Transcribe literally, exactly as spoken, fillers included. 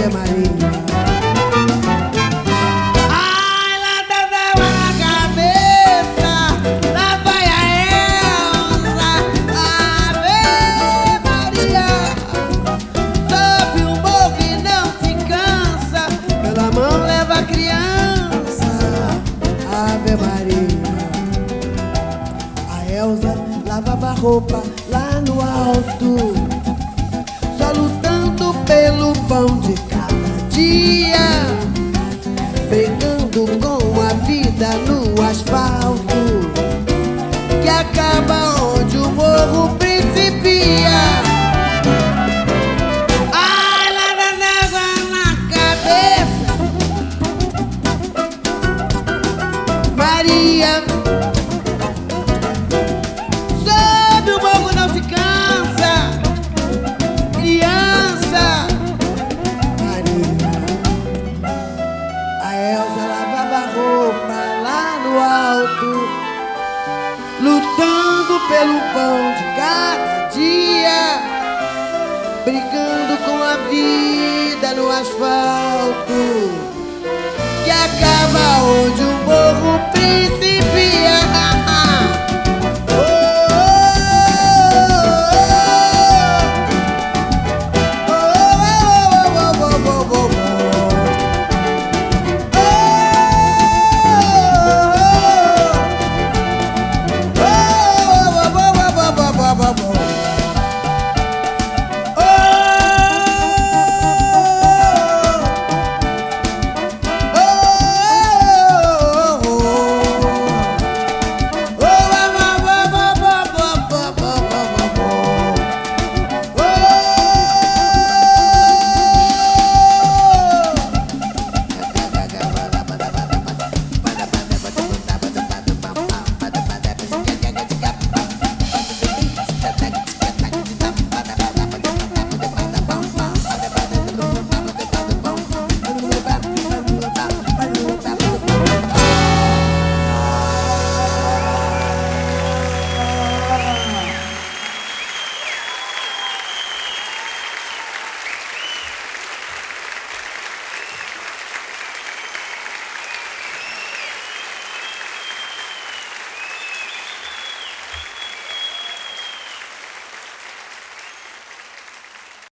Ave Maria. Ai, lá da água na cabeça, lá vai a Elza. Ave Maria. Sobe o morro e não se cansa, pela mão leva a criança. Ave Maria. A Elza lavava roupa lá no alto, só lutando pelo pão de cada dia, brigando com a vida no asfalto, que acaba onde o morro principia. Ai, lá da água na cabeça, Maria. Sobe o morro, não se cansa, criança. Maria. A Elza lavava roupa lá no alto, lutando pelo pão de cada dia, brigando com a vida no asfalto, que acaba onde o morro principia.